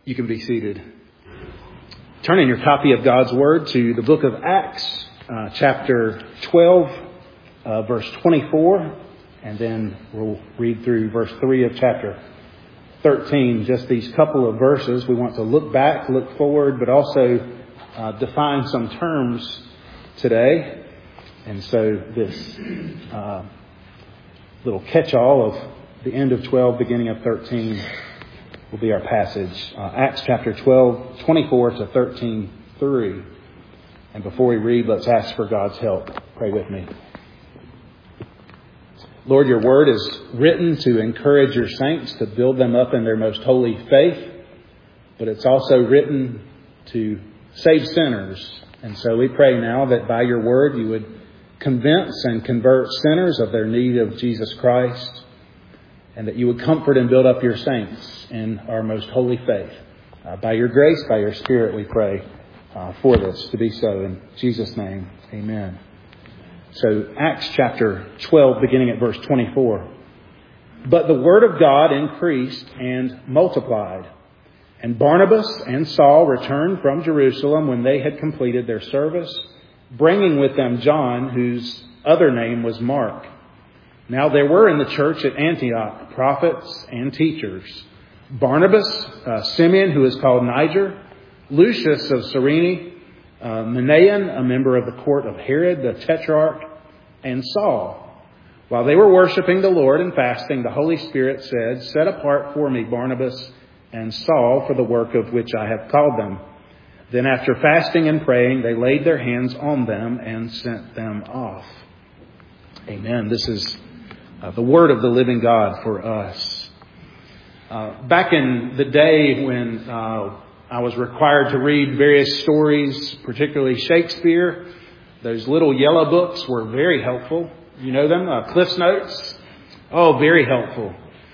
You can be seated. Turn in your copy of God's Word to the book of Acts, chapter 12, verse 24, and then we'll read through verse 3 of chapter 13. Just these couple of verses. We want to look back, look forward, but also define some terms today. And so this little catch-all of the end of 12, beginning of 13 will be our passage. Acts chapter 12, 24 to 13, 3. And before we read, let's ask for God's help. Pray with me. Lord, your word is written to encourage your saints, to build them up in their most holy faith. But it's also written to save sinners. And so we pray now that by your word you would convince and convert sinners of their need of Jesus Christ, and that you would comfort and build up your saints in our most holy faith. By your grace, by your Spirit, we pray for this to be so. In Jesus' name, amen. So Acts chapter 12, beginning at verse 24. But the word of God increased and multiplied. And Barnabas and Saul returned from Jerusalem when they had completed their service, bringing with them John, whose other name was Mark. Now there were in the church at Antioch prophets and teachers: Barnabas, Simeon, who is called Niger, Lucius of Cyrene, Manaen, a member of the court of Herod the Tetrarch, and Saul. While they were worshiping the Lord and fasting, the Holy Spirit said, "Set apart for me Barnabas and Saul for the work of which I have called them." Then after fasting and praying, they laid their hands on them and sent them off. Amen. This is the word of the living God for us. Back in the day when I was required to read various stories, particularly Shakespeare, those little yellow books were very helpful. You know them, Cliff's Notes? Oh, very helpful.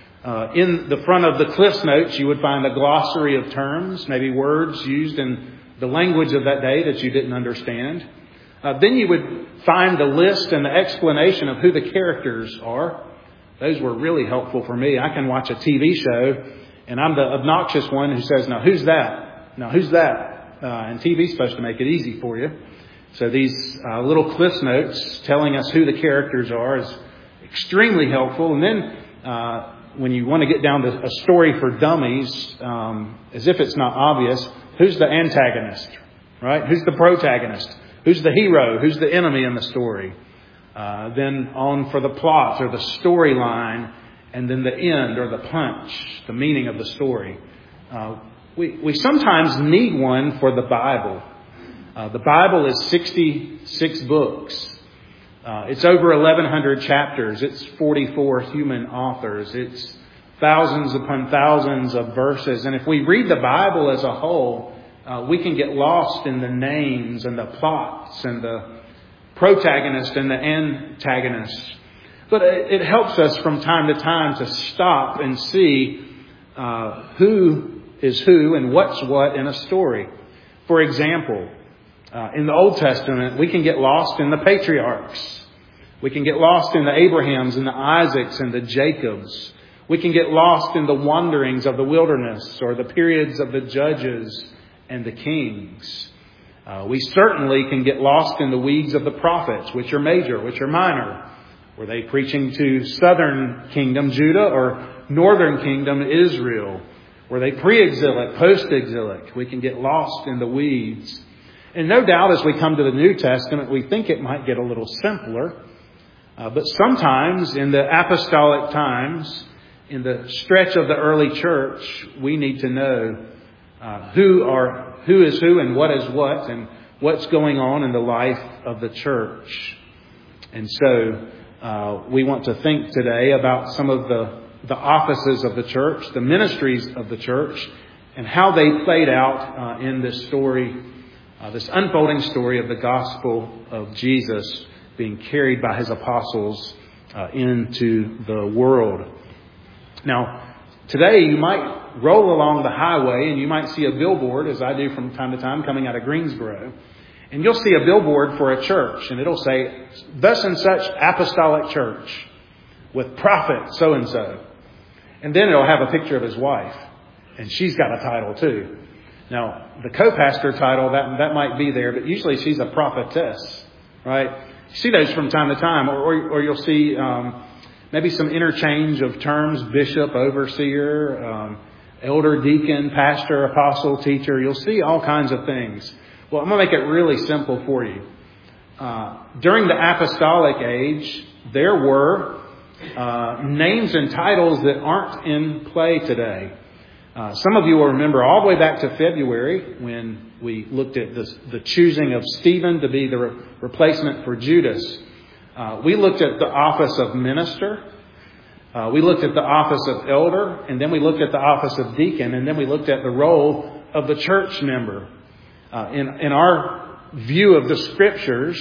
In the front of the Cliff's Notes, you would find a glossary of terms, maybe words used in the language of that day that you didn't understand. Then you would find the list and the explanation of who the characters are. Those were really helpful for me. I can watch a TV show and I'm the obnoxious one who says, "Now who's that? Now who's that?" And TV's supposed to make it easy for you. So these little Cliff's Notes telling us who the characters are is extremely helpful. And then when you want to get down to a story for dummies, as if it's not obvious, who's the antagonist, right? Who's the protagonist? Who's the hero? Who's the enemy in the story? Then on for the plot or the storyline, and then the end or the punch, the meaning of the story. We sometimes need one for the Bible. The Bible is 66 books. It's over 1,100 chapters. It's 44 human authors. It's thousands upon thousands of verses. And if we read the Bible as a whole, we can get lost in the names and the plots and the protagonist and the antagonist. But it helps us from time to time to stop and see who is who and what's what in a story. For example, in the Old Testament, we can get lost in the patriarchs. We can get lost in the Abrahams and the Isaacs and the Jacobs. We can get lost in the wanderings of the wilderness or the periods of the judges and the kings. We certainly can get lost in the weeds of the prophets, which are major, which are minor. Were they preaching to southern kingdom Judah or northern kingdom Israel? Were they pre-exilic, post-exilic? We can get lost in the weeds. And no doubt as we come to the New Testament, we think it might get a little simpler. But sometimes in the apostolic times, in the stretch of the early church, we need to know who is who and what is what and what's going on in the life of the church. And so we want to think today about some of the offices of the church, the ministries of the church, and how they played out in this story, this unfolding story of the gospel of Jesus being carried by his apostles into the world. Now, today you might roll along the highway and you might see a billboard, as I do from time to time, coming out of Greensboro. And you'll see a billboard for a church, and it'll say, "Thus and such apostolic church with prophet so-and-so." And then it'll have a picture of his wife. and she's got a title too. Now, the co-pastor title, that might be there, but usually she's a prophetess, right? You see those from time to time, or you'll see maybe some interchange of terms: bishop, overseer, elder, deacon, pastor, apostle, teacher. You'll see all kinds of things. Well, I'm going to make it really simple for you. During the apostolic age, there were names and titles that aren't in play today. Some of you will remember all the way back to February when we looked at the choosing of Stephen to be the replacement for Judas. We looked at the office of minister. We looked at the office of elder, and then we looked at the office of deacon, and then we looked at the role of the church member. In our view of the Scriptures,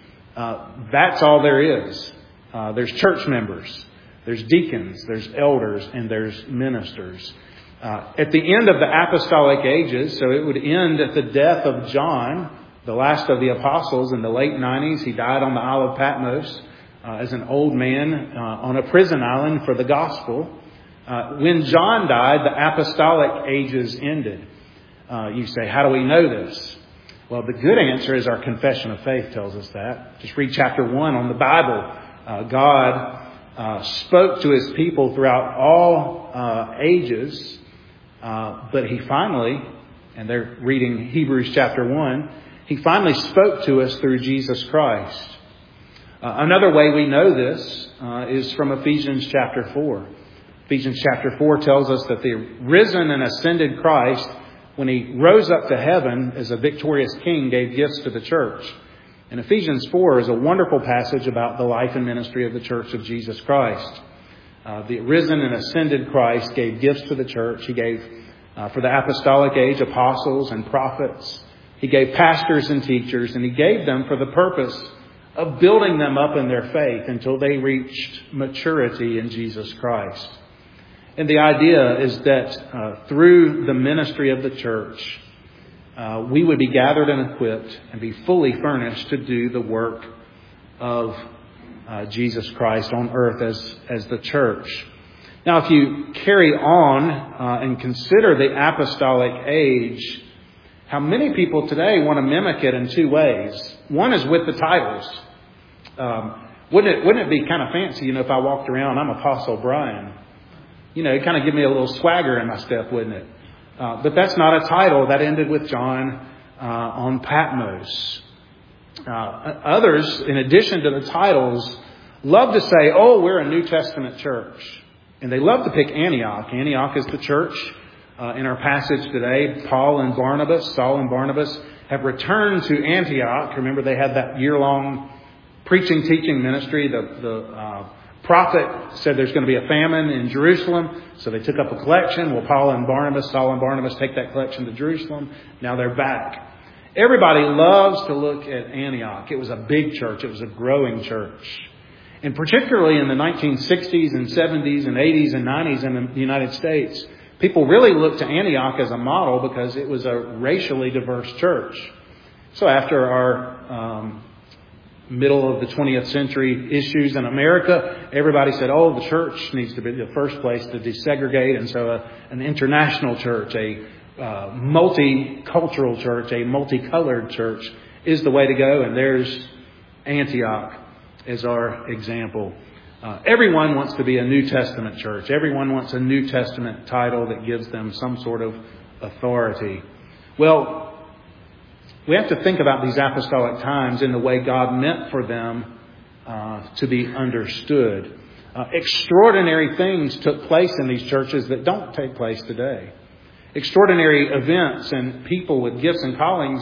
that's all there is. There's church members, there's deacons, there's elders, and there's ministers. At the end of the apostolic ages, so it would end at the death of John, the last of the apostles, in the late 90s. He died on the Isle of Patmos as an old man on a prison island for the gospel. When John died, the apostolic ages ended. You say, how do we know this? Well, the good answer is our confession of faith tells us that. Just read chapter 1 on the Bible. God spoke to His people throughout all ages, but He finally, and they're reading Hebrews chapter 1, He finally spoke to us through Jesus Christ. Another way we know this is from Ephesians chapter 4. Ephesians chapter 4 tells us that the risen and ascended Christ, when He rose up to heaven as a victorious king, gave gifts to the church. And Ephesians 4 is a wonderful passage about the life and ministry of the church of Jesus Christ. The risen and ascended Christ gave gifts to the church. He gave, for the apostolic age, apostles and prophets. He gave pastors and teachers, and He gave them for the purpose of building them up in their faith until they reached maturity in Jesus Christ. And the idea is that through the ministry of the church, we would be gathered and equipped and be fully furnished to do the work of Jesus Christ on earth as the church. Now, if you carry on and consider the apostolic age, how many people today want to mimic it in two ways. One is with the titles. Wouldn't it be kind of fancy, if I walked around, I'm Apostle Brian. It kind of give me a little swagger in my step, wouldn't it? But that's not a title. That ended with John on Patmos. Others, in addition to the titles, love to say, oh, we're a New Testament church. And they love to pick Antioch. Antioch is the church. In our passage today, Saul and Barnabas have returned to Antioch. Remember, they had that year-long preaching, teaching ministry. The prophet said there's going to be a famine in Jerusalem, so they took up a collection. Well, Saul and Barnabas take that collection to Jerusalem. Now they're back. Everybody loves to look at Antioch. It was a big church. It was a growing church. And particularly in the 1960s and 70s and 80s and 90s in the United States, people really looked to Antioch as a model because it was a racially diverse church. So after our middle of the 20th century issues in America, everybody said, oh, the church needs to be the first place to desegregate. And so an international church, a multicultural church, a multicolored church is the way to go. And there's Antioch as our example. Everyone wants to be a New Testament church. Everyone wants a New Testament title that gives them some sort of authority. Well, we have to think about these apostolic times in the way God meant for them to be understood. Extraordinary things took place in these churches that don't take place today. Extraordinary events and people with gifts and callings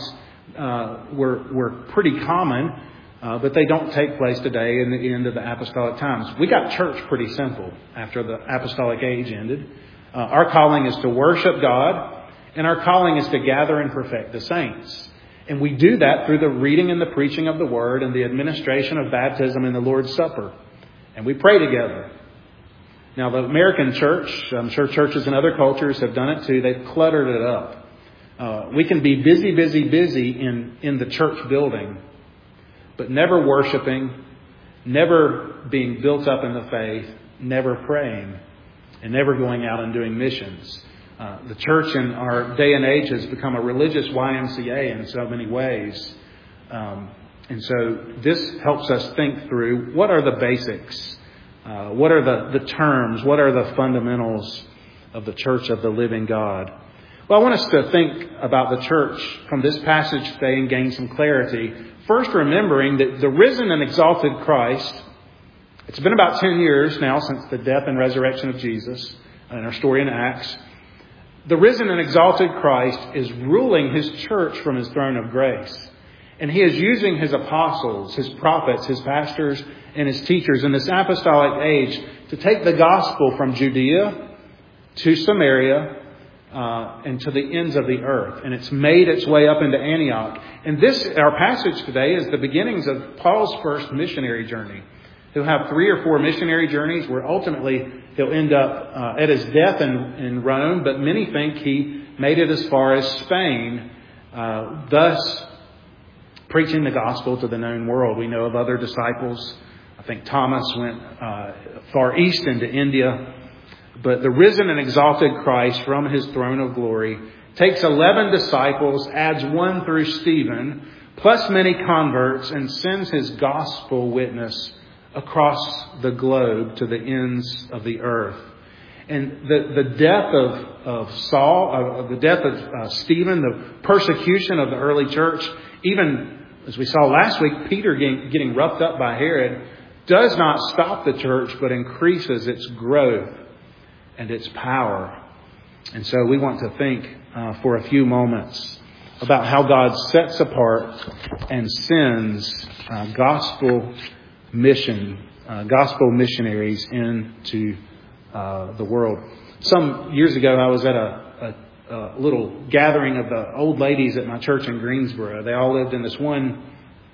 were pretty common, but they don't take place today in the end of the apostolic times. We got church pretty simple after the apostolic age ended. Our calling is to worship God, and our calling is to gather and perfect the saints. And we do that through the reading and the preaching of the Word and the administration of baptism and the Lord's Supper. And we pray together. Now, the American church, I'm sure churches in other cultures have done it too, they've cluttered it up. We can be busy in the church building, but never worshiping, never being built up in the faith, never praying, and never going out and doing missions. The church in our day and age has become a religious YMCA in so many ways. And so this helps us think through what are the basics, what are the terms, what are the fundamentals of the church of the living God. Well, I want us to think about the church from this passage today and gain some clarity. First, remembering that the risen and exalted Christ, it's been about 10 years now since the death and resurrection of Jesus in our story in Acts. The risen and exalted Christ is ruling His church from His throne of grace. And He is using His apostles, His prophets, His pastors, and His teachers in this apostolic age to take the gospel from Judea to Samaria and to the ends of the earth. And it's made its way up into Antioch. And this, our passage today, is the beginnings of Paul's first missionary journey. He'll have 3 or 4 missionary journeys where ultimately he'll end up at his death in Rome. But many think he made it as far as Spain, thus preaching the gospel to the known world. We know of other disciples. I think Thomas went far east into India. But the risen and exalted Christ from His throne of glory takes 11 disciples, adds 1 through Stephen, plus many converts, and sends His gospel witness across the globe to the ends of the earth. And the death of Saul, the death of Stephen, the persecution of the early church, even as we saw last week, Peter getting roughed up by Herod, does not stop the church, but increases its growth and its power. And so we want to think for a few moments about how God sets apart and sends gospel missionaries into the world. Some years ago, I was at a little gathering of the old ladies at my church in Greensboro. They all lived in this one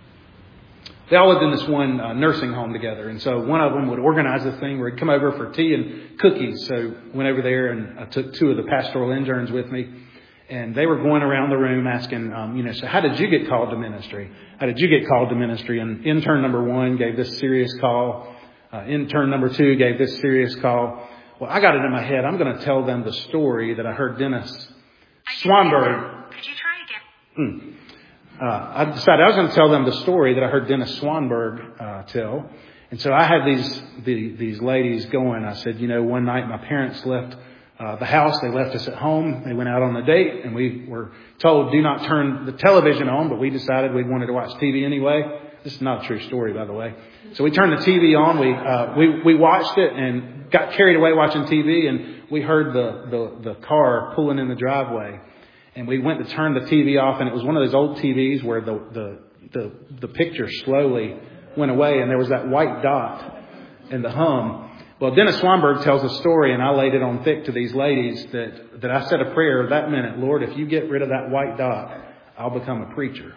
nursing home together. And so one of them would organize a thing where he'd come over for tea and cookies. So I went over there and I took 2 of the pastoral interns with me. And they were going around the room asking, so how did you get called to ministry? How did you get called to ministry? And intern number 1 gave this serious call. Intern number 2 gave this serious call. Well, I got it in my head. I'm going to tell them the story that I heard Dennis Swanberg. Could you try again? I decided I was going to tell them the story that I heard Dennis Swanberg tell. And so I had these ladies going. I said, one night my parents left the house. They left us at home. They went out on a date, and we were told, do not turn the television on. But we decided we wanted to watch TV anyway. This is not a true story, by the way. So we turned the TV on. We watched it and got carried away watching TV, and we heard the car pulling in the driveway. And we went to turn the TV off, and it was one of those old TVs where the picture slowly went away, and there was that white dot in the hum. Well, Dennis Swanberg tells a story, and I laid it on thick to these ladies that I said a prayer that minute. Lord, if you get rid of that white dot, I'll become a preacher.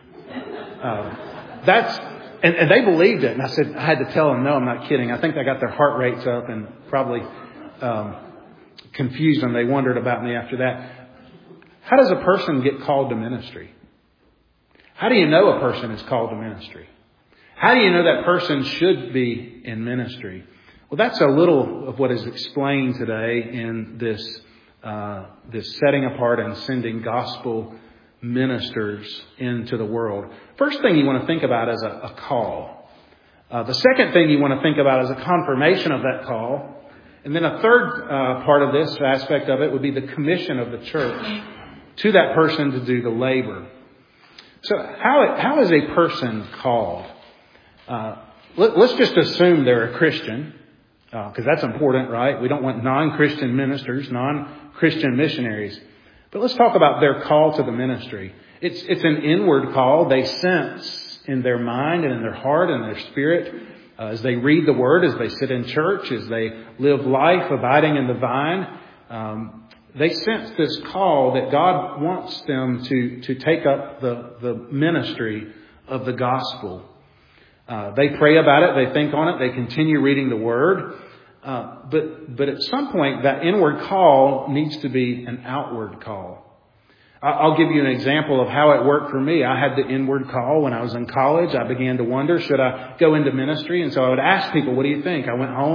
And they believed it. And I said, I had to tell them, no, I'm not kidding. I think I got their heart rates up and probably confused them. They wondered about me after that. How does a person get called to ministry? How do you know a person is called to ministry? How do you know that person should be in ministry? Well, that's a little of what is explained today in this setting apart and sending gospel ministers into the world. First thing you want to think about is a call. The second thing you want to think about is a confirmation of that call. And then a third part of this aspect of it would be the commission of the church to that person to do the labor. So how is a person called? Let's just assume they're a Christian, because that's important, right? We don't want non-Christian ministers, non-Christian missionaries. But let's talk about their call to the ministry. It's an inward call. They sense in their mind and in their heart and their spirit as they read the Word, as they sit in church, as they live life abiding in the vine. They sense this call that God wants them to take up the ministry of the gospel. They pray about it. They think on it. They continue reading the Word. But at some point, that inward call needs to be an outward call. I'll give you an example of how it worked for me. I had the inward call when I was in college. I began to wonder, should I go into ministry? And so I would ask people, what do you think? I went home.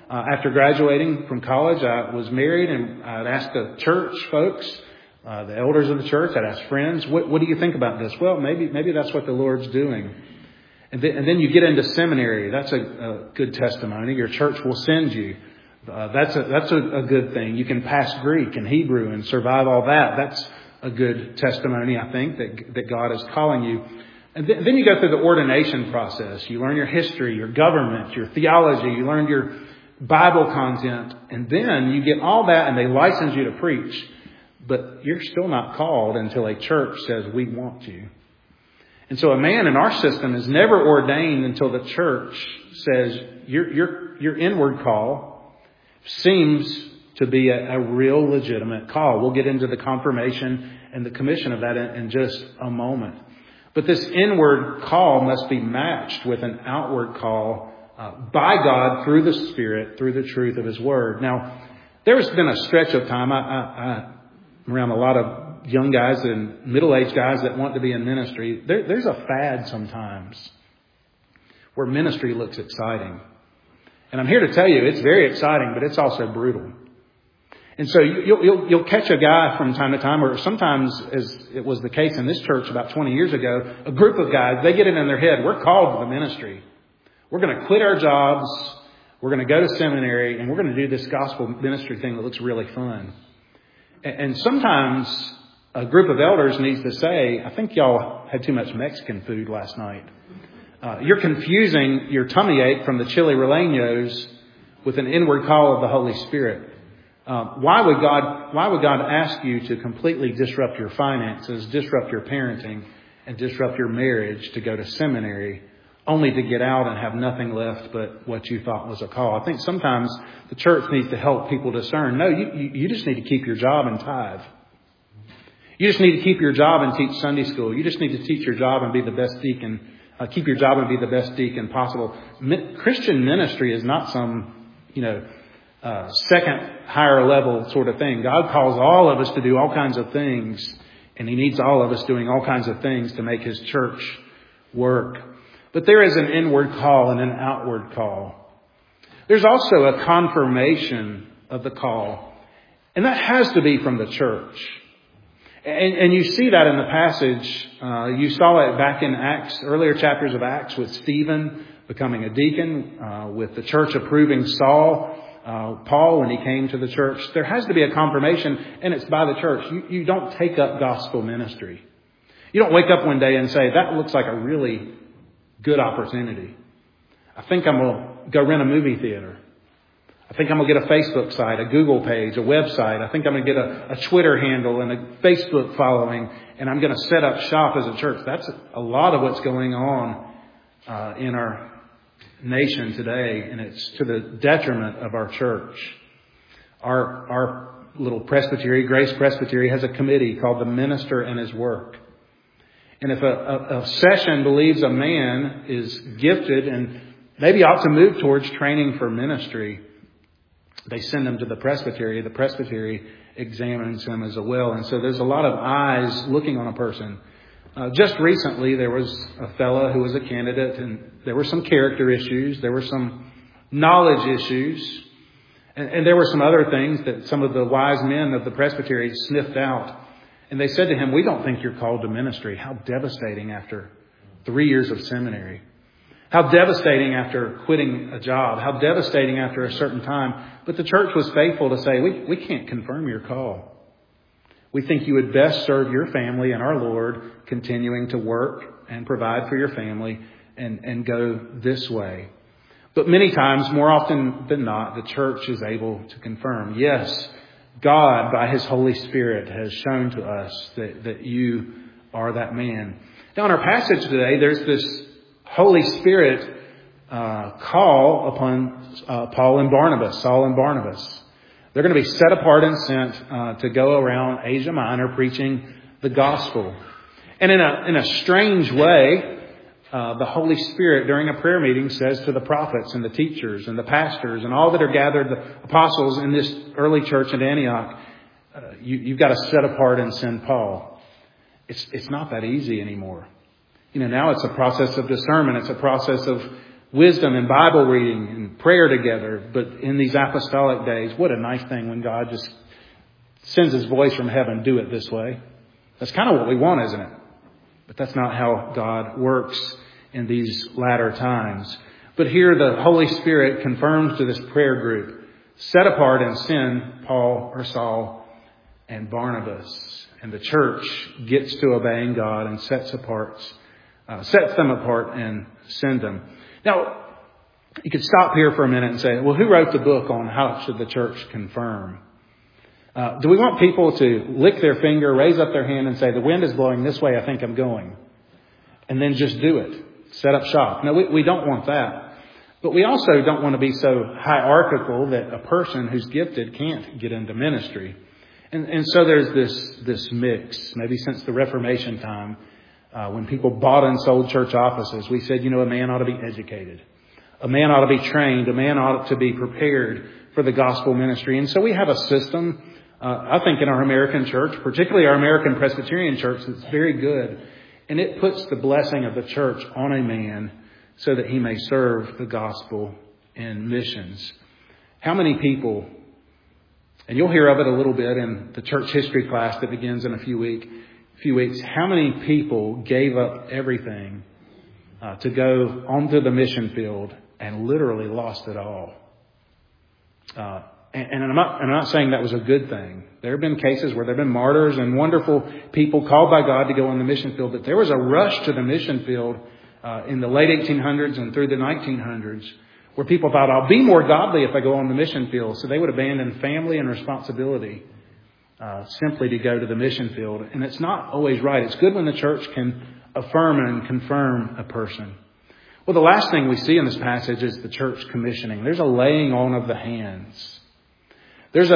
After graduating from college, I was married, and I'd asked the church folks, the elders of the church, I'd ask friends, what do you think about this? Well, maybe that's what the Lord's doing. And then you get into seminary. That's a good testimony. Your church will send you. That's a good thing. You can pass Greek and Hebrew and survive all that. That's a good testimony, I think, that God is calling you. And then you go through the ordination process. You learn your history, your government, your theology. You learn your Bible content. And then you get all that and they license you to preach. But you're still not called until a church says, we want you. And so a man in our system is never ordained until the church says, your inward call seems to be a real legitimate call. We'll get into the confirmation and the commission of that in just a moment. But this inward call must be matched with an outward call by God through the Spirit, through the truth of His Word. Now, there's been a stretch of time. I'm around a lot of young guys and middle-aged guys that want to be in ministry. There's a fad sometimes where ministry looks exciting. And I'm here to tell you, it's very exciting, but it's also brutal. And so you'll catch a guy from time to time, or sometimes, as it was the case in this church about 20 years ago, a group of guys, they get it in their head, we're called to the ministry. We're going to quit our jobs, we're going to go to seminary, and we're going to do this gospel ministry thing that looks really fun. And sometimes a group of elders needs to say, I think y'all had too much Mexican food last night. You're confusing your tummy ache from the chili rellenos with an inward call of the Holy Spirit. Why would God ask you to completely disrupt your finances, disrupt your parenting, and disrupt your marriage to go to seminary, only to get out and have nothing left but what you thought was a call? I think sometimes the church needs to help people discern. No, you just need to keep your job and tithe. You just need to keep your job and teach Sunday school. You just need to teach your job and be the best deacon. Keep your job and be the best deacon possible. Christian ministry is not some, second higher level sort of thing. God calls all of us to do all kinds of things, and He needs all of us doing all kinds of things to make His church work. But there is an inward call and an outward call. There's also a confirmation of the call, and that has to be from the church. And you see that in the passage. You saw it back in Acts, earlier chapters of Acts, with Stephen becoming a deacon, with the church approving Saul, Paul when he came to the church. There has to be a confirmation, and it's by the church. You don't take up gospel ministry. You don't wake up one day and say, that looks like a really good opportunity. I think I'm going to go rent a movie theater. I think I'm going to get a Facebook site, a Google page, a website. I think I'm going to get a Twitter handle and a Facebook following, and I'm going to set up shop as a church. That's a lot of what's going on in our nation today, and it's to the detriment of our church. Our little presbytery, Grace Presbytery, has a committee called the Minister and His Work. And if a session believes a man is gifted and maybe ought to move towards training for ministry, they send him to the presbytery. The presbytery examines him as well. And so there's a lot of eyes looking on a person. Just recently, there was a fella who was a candidate, and there were some character issues. There were some knowledge issues. And there were some other things that some of the wise men of the presbytery sniffed out. And they said to him, we don't think you're called to ministry. How devastating after 3 years of seminary. How devastating after quitting a job. How devastating after a certain time. But the church was faithful to say, we can't confirm your call. We think you would best serve your family and our Lord, continuing to work and provide for your family and go this way. But many times, more often than not, the church is able to confirm. Yes, God, by His Holy Spirit, has shown to us that you are that man. Now, in our passage today, there's this Holy Spirit call upon Paul and Barnabas, Saul and Barnabas. They're going to be set apart and sent to go around Asia Minor preaching the gospel. And in a strange way, the Holy Spirit during a prayer meeting says to the prophets and the teachers and the pastors and all that are gathered, the apostles in this early church at Antioch, you've got to set apart and send Paul. It's not that easy anymore. Now it's a process of discernment. It's a process of wisdom and Bible reading and prayer together. But in these apostolic days, what a nice thing when God just sends His voice from heaven, do it this way. That's kind of what we want, isn't it? But that's not how God works in these latter times. But here the Holy Spirit confirms to this prayer group, set apart and send Paul or Saul and Barnabas. And the church gets to obeying God and sets them apart and send them. Now, you could stop here for a minute and say, well, who wrote the book on how should the church confirm? Do we want people to lick their finger, raise up their hand and say, the wind is blowing this way, I think I'm going. And then just do it. Set up shop. No, we don't want that. But we also don't want to be so hierarchical that a person who's gifted can't get into ministry. And so there's this mix. Maybe since the Reformation time, when people bought and sold church offices, we said, a man ought to be educated. A man ought to be trained. A man ought to be prepared for the gospel ministry. And so we have a system, I think in our American church, particularly our American Presbyterian church, that's very good. And it puts the blessing of the church on a man so that he may serve the gospel in missions. How many people, and you'll hear of it a little bit in the church history class that begins in a few weeks, how many people gave up everything to go onto the mission field and literally lost it all? And I'm not saying that was a good thing. There have been cases where there have been martyrs and wonderful people called by God to go on the mission field. But there was a rush to the mission field in the late 1800s and through the 1900s where people thought, I'll be more godly if I go on the mission field. So they would abandon family and responsibility simply to go to the mission field. And it's not always right. It's good when the church can affirm and confirm a person. Well, the last thing we see in this passage is the church commissioning. There's a laying on of the hands. There's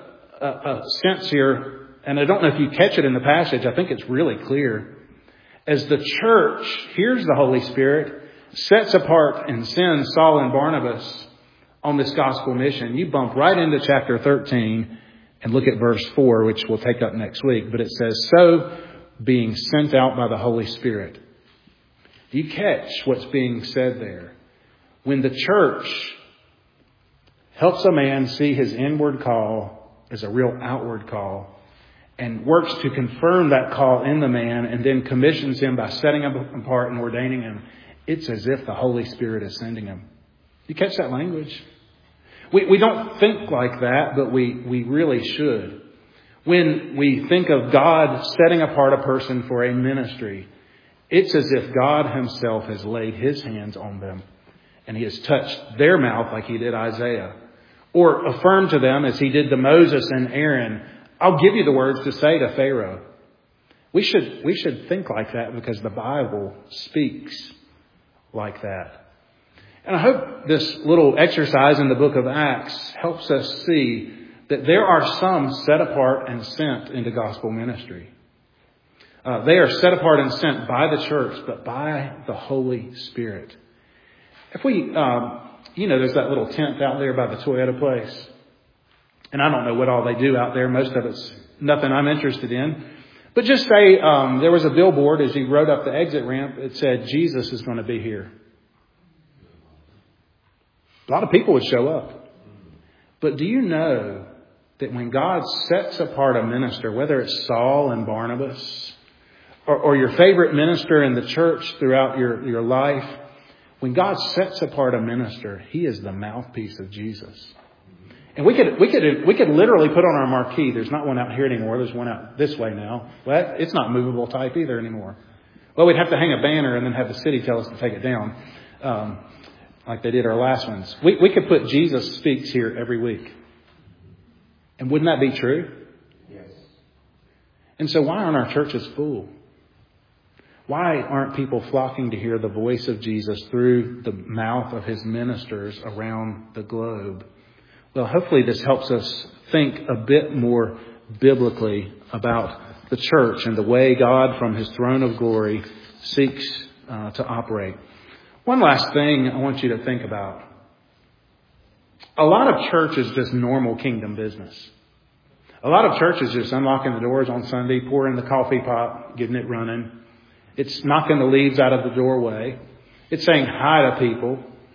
a sense here, and I don't know if you catch it in the passage. I think it's really clear. As the church hears the Holy Spirit, sets apart and sends Saul and Barnabas on this gospel mission, you bump right into chapter 13 and look at verse 4, which we'll take up next week. But it says, so being sent out by the Holy Spirit. Do you catch what's being said there? When the church helps a man see his inward call as a real outward call and works to confirm that call in the man and then commissions him by setting him apart and ordaining him, it's as if the Holy Spirit is sending him. You catch that language? We don't think like that, but we really should. When we think of God setting apart a person for a ministry, it's as if God Himself has laid His hands on them and He has touched their mouth like He did Isaiah. Or affirmed to them as He did to Moses and Aaron, I'll give you the words to say to Pharaoh. We should think like that because the Bible speaks like that. And I hope this little exercise in the book of Acts helps us see that there are some set apart and sent into gospel ministry. They are set apart and sent by the church, but by the Holy Spirit. If we... there's that little tent out there by the Toyota place. And I don't know what all they do out there. Most of it's nothing I'm interested in. But just say there was a billboard as you rode up the exit ramp. It said, Jesus is going to be here. A lot of people would show up. But do you know that when God sets apart a minister, whether it's Saul and Barnabas or your favorite minister in the church throughout your life, when God sets apart a minister, He is the mouthpiece of Jesus. And we could literally put on our marquee. There's not one out here anymore. There's one out this way now. Well, it's not movable type either anymore. Well, we'd have to hang a banner and then have the city tell us to take it down, like they did our last ones. We could put Jesus Speaks here every week. And wouldn't that be true? Yes. And so why aren't our churches full? Why aren't people flocking to hear the voice of Jesus through the mouth of His ministers around the globe? Well, hopefully this helps us think a bit more biblically about the church and the way God from His throne of glory seeks to operate. One last thing I want you to think about. A lot of church is just normal kingdom business. A lot of churches just unlocking the doors on Sunday, pouring the coffee pot, getting it running. It's knocking the leaves out of the doorway. It's saying hi to people.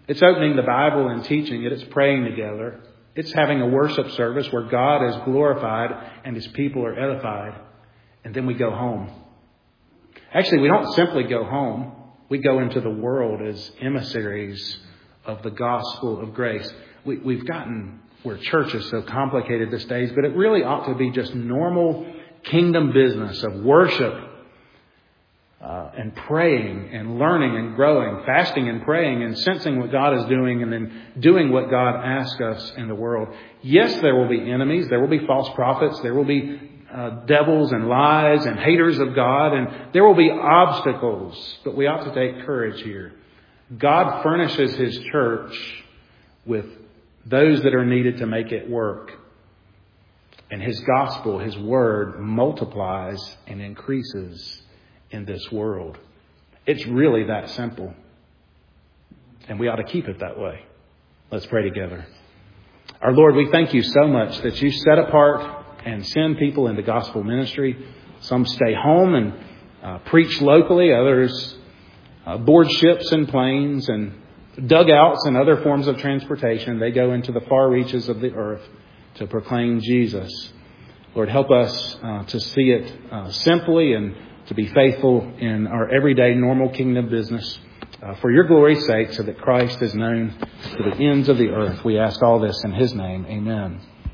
It's opening the Bible and teaching it. It's praying together. It's having a worship service where God is glorified and His people are edified. And then we go home. Actually, we don't simply go home. We go into the world as emissaries of the gospel of grace. We've gotten where church is so complicated these days, but it really ought to be just normal kingdom business of worship and praying and learning and growing, fasting and praying and sensing what God is doing and then doing what God asks us in the world. Yes, there will be enemies. There will be false prophets. There will be devils and lies and haters of God, and there will be obstacles, but we ought to take courage here. God furnishes His church with those that are needed to make it work. And His gospel, His word, multiplies and increases in this world. It's really that simple. And we ought to keep it that way. Let's pray together. Our Lord, we thank You so much that You set apart and send people into gospel ministry. Some stay home and preach locally. Others board ships and planes and dugouts and other forms of transportation. They go into the far reaches of the earth to proclaim Jesus. Lord, help us to see it simply and to be faithful in our everyday normal kingdom business for Your glory's sake, so that Christ is known to the ends of the earth. We ask all this in His name. Amen.